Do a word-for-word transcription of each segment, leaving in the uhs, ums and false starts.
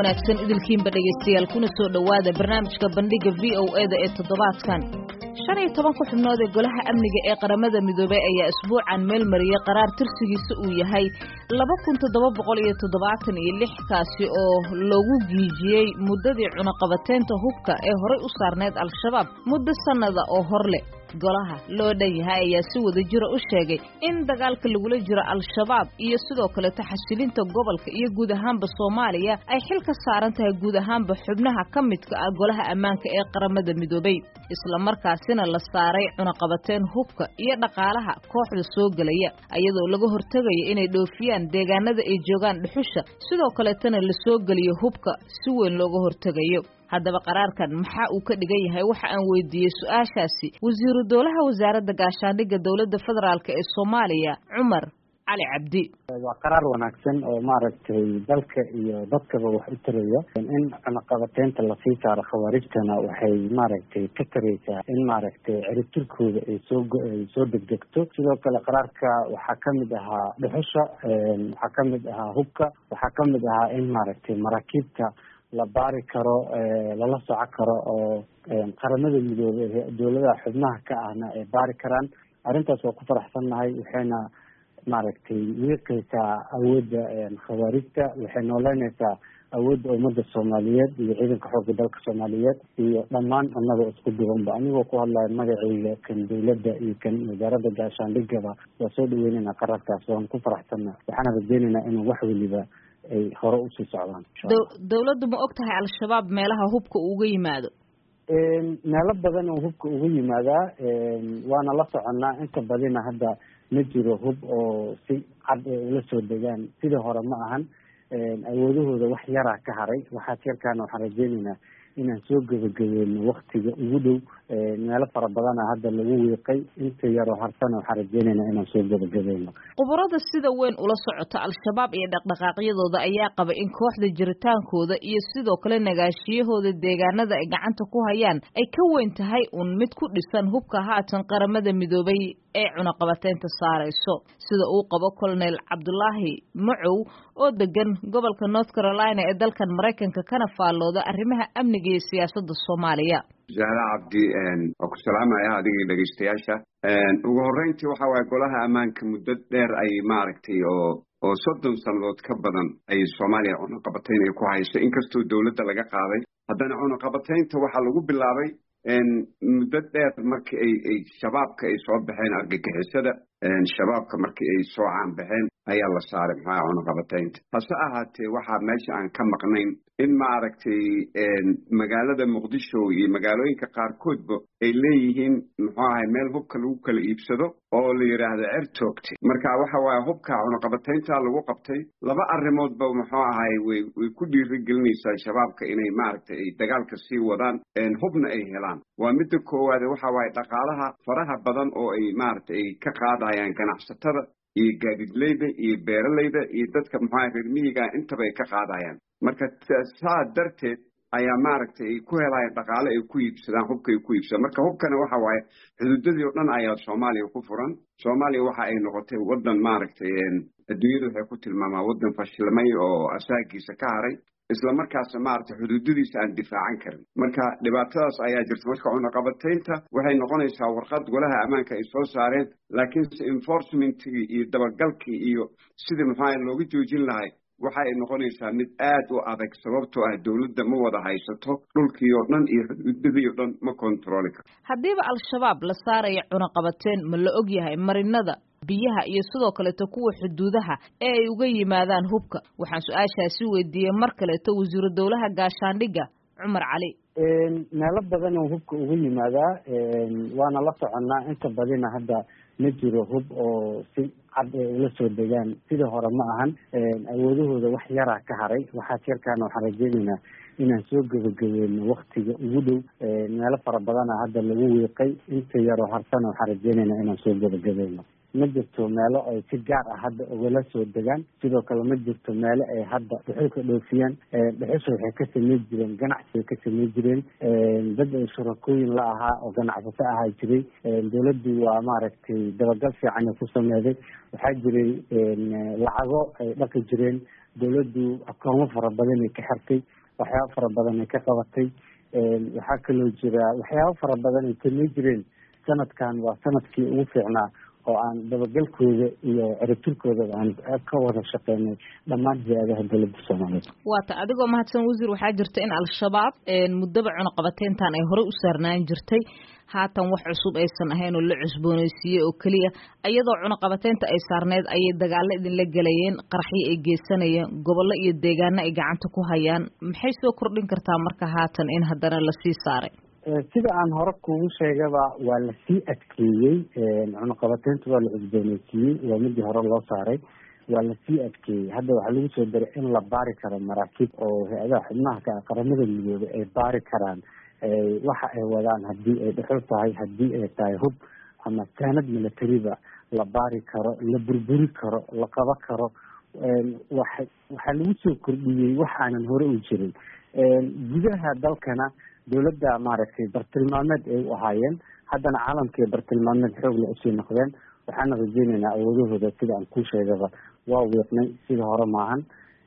wanaagsan idilkiinba dhegaystayaal kuna soo dhowaada barnaamijka bandhiga v o e da ee toddobaadkan shan iyo toban ku xubnood ee golaha amniga ee qaramada midoobay ayaa isbuucan meel mariyay qaraar tirsigiisa uu yahay laba kun toddoba boqol iyo toddobaatan iyo lix kaasi oo loogu giijiyey muddadii cunaqabateynta hubka ee horey u saarneyd al-shabaab muddo sannada oo hor leh golaha loo dhan yahay ayaa si wada jira u sheegay in dagaalka lagula jiro al-shabaab iyo sidoo kale taxasilinta gobolka iyo guud ahaanba Soomaaliya ay xil ka saaran tahay guud ahaanba xubnaha ka midka ah golaha ammaanka ee qaramada midoobay isla markaasina la saaray cunaqabateyn hubka iyo dhaqaalaha kooxda soo galaya ayadoo laga hortagayo inay dhoofiyaan deegaanada ay joogaan dhuxusha sidoo kale tan la soo galiyo hubka si weyn looga hortagayo haddaba qaraarkan maxaa uu ka dhigan yahay waxa aan weydiiyey su-aashaasi wasiiru dowlaha wasaaradda gaashaandhigga dowladda federaalk ee Soomaaliya Cumar Cali Cabdi waa qaraar wanaagsan oo maaragtay dalka iyo dadkaba wax u taraya in cunaqabateynta la sii saaro khawaarijtana waxay maaragtay ka taraysaa in maaragtay ciribtirkooda ay soo ay soo degdegto sidoo kale qaraarka waxaa ka mid ahaa dhuxusha waxaa ka mid ahaa hubka waxaa ka mid ahaa in maaragtay maraakiibta la baari karo lala soco karo oo qaramada midoobay dowladaha xubnaha ka ahna ay baari karaan arrintaas waa ku faraxsannahay waxayna maaragtay wiiqaysaa awoodda khawaarijta waxay nooleynaysaa awoodda ummadda Soomaaliyeed iyo ciidanka xoogga dalka Soomaaliyeed iyo dhammaan annaga isku duwanba anigoo ku hadlaya magacayga kan dowladda iyo kan wasaaradda gaashaandhigaba waa soo dhaweynaynaa qaraarkaas waan ku faraxsannahay waxaana rajeynaynaa inuu wax weliba ay hore u sii socdaan dowladdu ma og tahay al-shabaab meelaha hubka uga yimaado meelo badan oo hubka uga yimaadaa waana la soconnaa inta badina hadda ma jiro hub oo si cad ay ula soo degaan sidii hore ma ahan awoodahooda wax yaraa ka haray waxaa jeerkaana waxaan rajeynaynaa inaan soo gabagabeyno waktiga ugu dhow meelo fara badana hadda lagu wiiqay inta yaroo harsana waxaan rajeynaynaa inaan soo gabagabeyno khubarada sida weyn ula socota al-shabaab iyo dhaqdhaqaaqyadooda ayaa qaba in kooxda jiritaankooda iyo sidoo kale nagaashiyahooda deegaanada ay gacanta ku hayaan ay ka weyn tahay un mid ku dhisan hubka haatan qaramada midoobay ee cunaqabateynta saarayso sida uu qabo colonel Cabdullaahi Macow oo degan gobolka North Carolina ee dalkan Mareykanka kana faallooda arrimaha amniga iyo siyaasadda Soomaaliya Zahra Cabdi oo ku salaamaya adiga dhageystayaasha ugu horeyntii waxa way golaha ammaanka muddo dheer ay maaragtay oo oo soddon sanadood ka badan ay Soomaaliya cunaqabateyn ay ku hayso inkastoo dawladda laga qaaday haddana cunaqabateynta waxa lagu bilaabay muddo dheer markii ay ay shabaabka ay soo baxeen argagixisada shabaabka markii ay soo caan baxeen ayaa la saaray maxaa cunaqabateynta hase ahaatee waxaa meesha aan ka maqnayn in maaragtay magaalada Muqdisho iyo magaalooyinka qaarkoodba ay leeyihiin muxuu ahay meel hubka lagu kala iibsado oo la yiraahdo airtoogti marka waxa waaye hubka cunaqabateynta lagu qabtay laba arrimoodba muxuu ahay way way ku dhiirigelinaysaa shabaabka inay maaragtay ay dagaalka sii wadaan hubna ay helaan waa midda koowaad waxa waaye dhaqaalaha faraha badan oo ay maaragtay ay ka qaadayaan ganacsatada iyo gaadiidleyda iyo beeralayda iyo dadka maxaa reer miyiga intaba ay ka qaadayaan marka saa darteed ayaa maaragtay ay ku helayaan dhaqaale ay ku iibsadaan hubka ay ku iibsadaan marka hubkana waxa waaye xuduudadii oo dhan ayaa Soomaaliya ku furan Soomaaliya waxa ay noqotay wadan maaragtay adduunyada waxay ku tilmaamaa wadan fashilmay oo asaagiisa ka haray isla markaas maaragtay xuduudadiisa aan difaacan karin marka dhibaatadaas ayaa jirta marka cunaqabateynta waxay noqonaysaa warqad golaha ammaanka ay soo saareen laakiin enforcement-kii iyo dabagalkii iyo sidii maxaa looga joojin lahay waxa ay noqonaysaa mid aad u adag sababtoo ah dawladda ma wada haysato dhulkii oo dhan iyo xuduudadii oo dhan ma control karo haddiiba al-shabaab la saarayo cunaqabateyn ma la og yahay marinada biyaha iyo sidoo kaleeto kuwa xuduudaha ee ay uga yimaadaan hubka waxaan su-aashaasi weydiiyey mar kaleeto wasiiru dowlaha gaashaandhigga Cumar Cali meelo badan oo hubka uga yimaadaa waana la soconnaa inta badina hadda ma jiro hub oo si cad ay ula soo degaan sidii hore ma ahan awoodahooda wax yaraa ka haray waxaa jeerkaana waxaan rajeynaynaa inaan soo gebagabeeno waktiga ugu dhow. meelo fara badana hadda lagu wiiqay, inta yaroo harsana waxaan rajeynaynaa inaan soo gebagabeeno. ma jirto meelo ay si gaar ah hadda ugala soo degaan, sidoo kale ma jirto meelo ay hadda dhuxul ka dhoofiyaan. dhuxusha waxay ka samey jireen ganacsi ay ka samey jireen, dad ay shurakooyin la ahaa oo ganacsato ahaa jiray. dawladdu waa maaragtay dabagal fiican ay ku sameeday. waxaa jiray lacago ay dhaqi jireen, dawladdu akoomo fara badan ay ka xirtay, waxyaabo fara badan ay ka qabatay. waxaa kaloo jira waxyaabo fara badan ay samey jireen. sanadkan waa sanadkii ugu fiicnaa oo aan dabagalkooda iyo ciribtirkooda aan ka wada shaqeynay dhammaan hay-adaha dowladda Soomaaliyeed. waata adigoo mahadsan wasiir, waxaa jirta in al-shabaab muddaba cunaqabateyntan ay horey u saarnaan jirtay, haatan wax cusub aysan ahayn oo la cusboonaysiiyey oo keliya. iyadoo cunaqabateynta ay saarneyd ayay dagaalo idinla gelayeen, qaraxyo ay geysanayeen, gobollo iyo deegaano ay gacanta ku hayaan. maxay soo kordhin kartaa marka haatan in haddana lasii saaray? sida aan hore kugu sheegaba waa lasii adkeeyey. cunaqabateynta waa la cusboonaysiiyey, waa midii hore loo saaray, waa lasii adkeeyey. hadda waxaa lagu soo daray in la baari karo maraakiib oo hay-adaha xubnaha ka qaramada midoobay ay baari karaan waxa ay wadaan, haddii ay dhuxul tahay, haddii ay tahay hub ama saanad militariba la baari karo, la burburi karo, la qaba karo. waxa waxaa lagu soo kordhiyey waxaanan hore u jirin. gudaha dalkana dawladda maaragtay bartilmaameed ay u ahaayeen, haddana caalamkii bartilmaameed xoogla usii noqdeen. waxaana rajeynaynaa awoodahooda sida aan kuu sheegaba waa wiiqnay, sida hore maahan.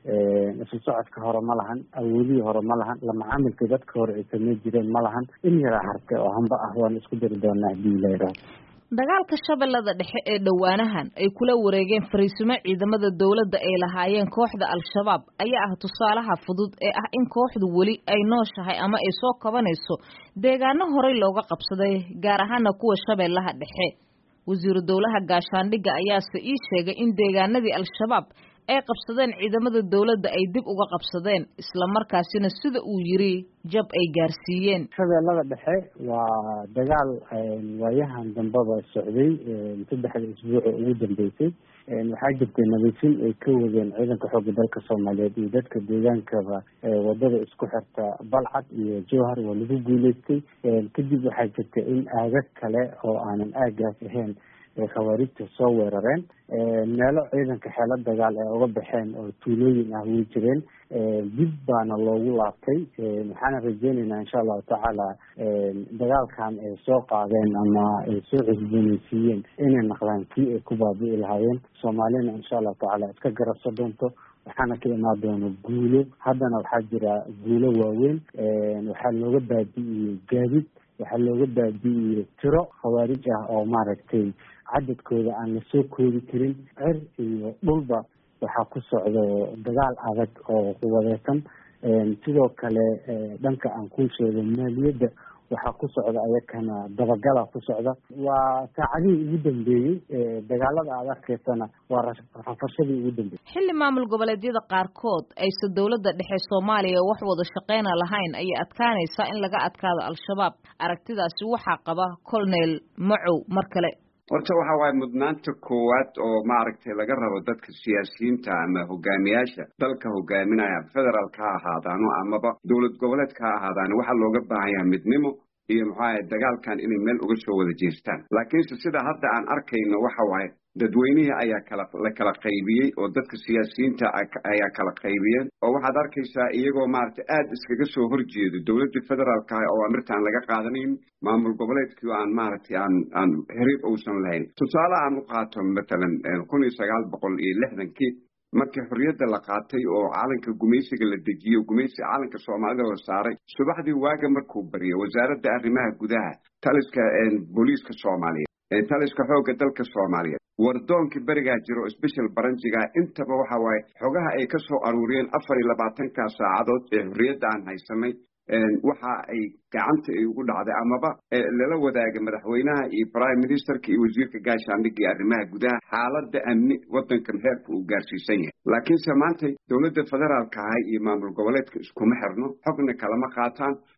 isu socodka hore ma lahan, awoodihii hore ma lahan, la macaamilka dadka hore ay samey jireen ma lahan. in yaraa harte oo hamba ah waan isku dari doonaa haddii la yidhaahdo. dagaalka shabeellada dhexe ee dhowaanahan ay kula wareegeen fariisimo ciidamada dawladda ay lahaayeen kooxda al-shabaab ayaa ah tusaalaha fudud ee ah in kooxdu weli ay nooshahay ama ay soo kabanayso deegaano horey looga qabsaday, gaar ahaana kuwa shabeellaha dhexe. wasiiru dowlaha gaashaandhigga ayaase ii sheegay in deegaanadii al-shabaab ay qabsadeen ciidamada dawladda ay dib uga qabsadeen, isla markaasina sida uu yiri jab ay gaarsiiyeen. shabeellada dhexe waa dagaal waayahan dambaba socday, saddexda isbuuc ugu dambeysay. waxaa jirtay nadiifin ay ka wadeen ciidanka xoogga dalka Soomaaliyeed iyo dadka deegaankaba wadada isku xirta Balcad iyo Jowhar waa lagu guuleystay. kadib waxaa jirtay in aagag kale oo aanan aagaas ahayn ee khawaarijta soo weerareen. meelo ciidanka xeelad dagaal ee uga baxeen oo tuulooyin ah way jireen. dib baana loogu laabtay. waxaana rajeynaynaa insha allahu tacaala dagaalkan ay soo qaadeen ama ay soo cusboonaysiiyeen inay naqdaan kii ay ku baabi'i lahaayeen. soomaalina insha allahu tacaala iska garabso doonto, waxaana ka imaan doona guulo. haddana waxaa jira guulo waaweyn. waxaa looga baabi'iyey gaadiid, waxaa looga baabi'iyey tiro khawaarij ah oo maaragtay cadadkooda aan la soo koodi karin. cir iyo dhulba waxaa ku socdo dagaal adag oo quwadeysan. sidoo kale dhanka aan kuu sheego maaliyadda waxaa ku socda ayakana dabagala ku socda. waa saacadihii ugu dambeeyey dagaalada aad arkaysana waa rafashadii ugu dambeeyey. xilli maamul goboleedyada qaarkood aysan dawladda dhexe Soomaaliya wax wada shaqeyna lahayn ayay adkaanaysaa in laga adkaado al-shabaab. aragtidaasi waxaa qaba Colonel Macow mar kale. horta waxa waaye mudnaanta koowaad oo maaragtay laga rabo dadka siyaasiyiinta ama hogaamiyaasha dalka hogaaminaya federaalka ha ahaadaano amaba dowlad goboleedka ha ahaadaano waxaa looga baahan yahay midnimo iyo maxaa dagaalkan inay meel uga soo wada jeestaan. laakiinse sida hadda aan arkayno waxa waaye dadweynihii ayaa kala la kala qaybiyey oo dadka siyaasiyiinta ayaa kala qaybiyeen oo waxaad arkaysaa iyagoo maaragtay aad iskaga soo horjeedo dowladda federaalka oo amirtaan laga qaadanayn, maamul goboleedkii aan maaragtay aan aan xiriir uusan lahayn. tusaale aan u qaato matalan kun iyo sagaal boqol iyo lixdankii markii xorriyadda la qaatay oo calanka gumaysiga la dejiyo gumaysi calanka Soomaalida la saaray, subaxdii waaga markuu bariyay wasaaradda arrimaha gudaha taliska booliiska Soomaaliyeed taliska xoogga dalka Soomaaliyeed wardoonkii barigaa jiro special baranjiga intaba waxa waaye xogaha ay ka soo aruuriyeen afar iyo labaatanka saacadood ee xorriyadda aan haysanay waxa ay gacanta ay ugu dhacday amaba lala wadaaga madaxweynaha iyo prime ministerka iyo wasiirka gaashaandhigga iyo arrimaha gudaha xaaladda amni wadankan heerka uu gaarsiisan yahay. laakiinse maanta dowladda federaalka ah iyo maamul goboleedka iskuma xirno, xogna kalama qaataan,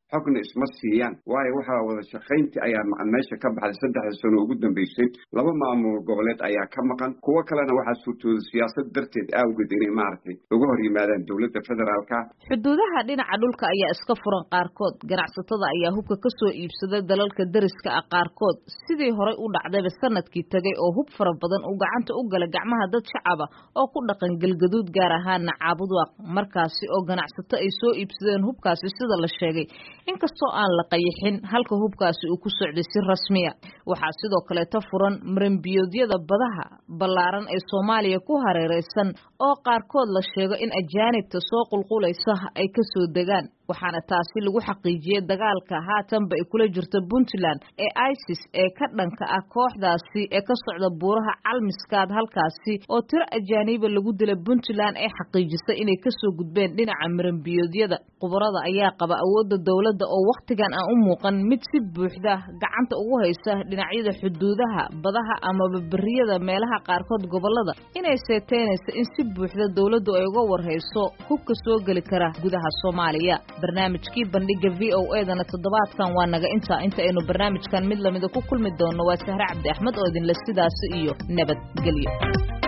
xogna isma siiyaan waayo waxaa wada shaqayntii ayaa meesha ka baxday saddexda sano ugu dambeysay laba maamul goboleed ayaa ka maqan kuwo kalena waxaa suurtooda siyaasad darteed awgeed inay maaragtay uga hor yimaadaan dowladda federaalka. xuduudaha dhinaca dhulka ayaa iska furan qaarkood ganacsatada ayaa hubka ka soo iibsaday dalalka dariska ah qaarkood sidii horey u dhacdayba sanadkii tagay oo hub fara badan uu gacanta u gala gacmaha dad shacaba oo ku dhaqan galgaduud gaar ahaana Caabudwaaq markaasi oo ganacsato ay soo iibsadeen hubkaasi sida la sheegay inkastoo aan la qayxin halka hubkaasi uu ku socday si rasmi ah waxaa sidoo kale ta furan marinbiyoodyada badaha ballaaran ee Soomaaliya ku hareeraysan oo qaarkood la sheego in ajaanibta soo qulqulaysa ay ka soo degaan waxaana taasi lagu xaqiijiyay dagaalka haatanba ay kula jirto Puntland ee ISIS ee ka dhanka ah kooxdaasi ee ka socda buuraha Calmiskaad halkaasi oo tiro ajaaniba lagu dilay Puntland ee xaqiijisay inay ka soo gudbeen dhinaca marinbiyoodyada qubarada ayaa qaba awoodda dawladda oo waqtigan aan u muuqan mid si buuxda gacanta ugu haysa dhinacyada xuduudaha badaha ama barriyada meelaha qaarkood gobolada inay seeteynayso in si buuxda dawladdu ay uga warhayso hubka soo gali kara gudaha Soomaaliya. barnaamijkii bandhiga V O A dana toddobaadkan waa naga inta inta aynu barnaamijkan mid lamida ku kulmi doono waa Sahra Cabdi Axmed oo idin la sidaas iyo nabad gelyo.